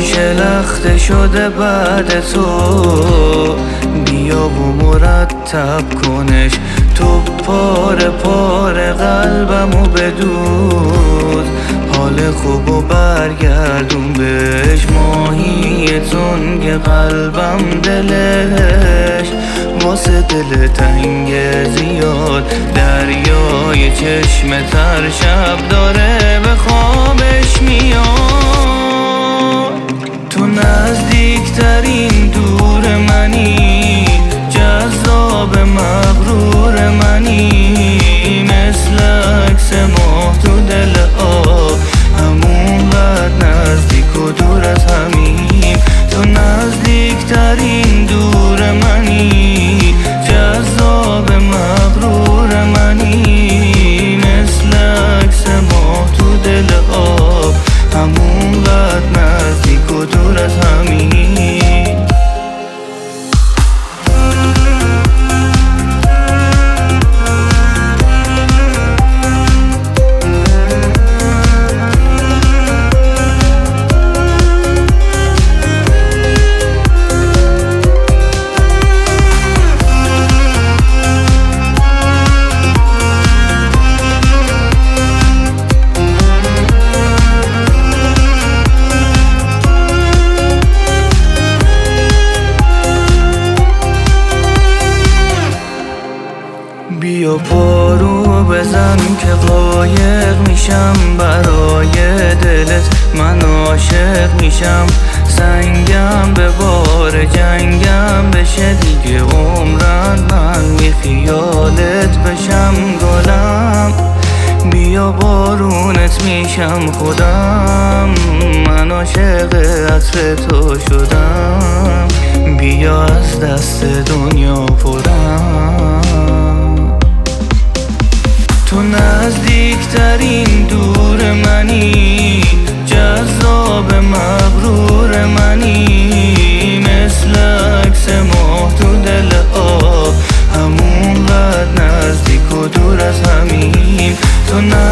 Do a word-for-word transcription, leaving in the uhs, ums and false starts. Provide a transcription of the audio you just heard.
شلخته شده بعد تو، بیا و مرتب کنش تو پاره پاره قلبمو بدود. حال خوبو برگردون بهش، ماهی تنگ قلبم دلش واسه دل تنگ زیاد. دریای چشم تر شب داره به خوابش میاد. تو نزدیکترین دور منی، جذاب مغرور منی، مثل عکس ماه تو دل آب، همون قد نزدیک و دور از همیم. تو نزدیکترین دور منی، جذاب مغرور منی، مثل عکس ماه تو دل آب، همون قد نزدیک و دور از همیم. بیا پارو بزن که قایق میشم برای دلت، من عاشق میشم. سنگم به بار جنگم بشه دیگه عمرن، من بی خیالت بشم گلم. بیا بارونت میشم خودم، من عاشق عطر تو شدم. بیا از دست دنیا پرم. تو نزدیکترین دور منی، جذاب مغرور منی، مثل عکس ماه تو دل آب، همون قد نزدیک و دور از همیم. تو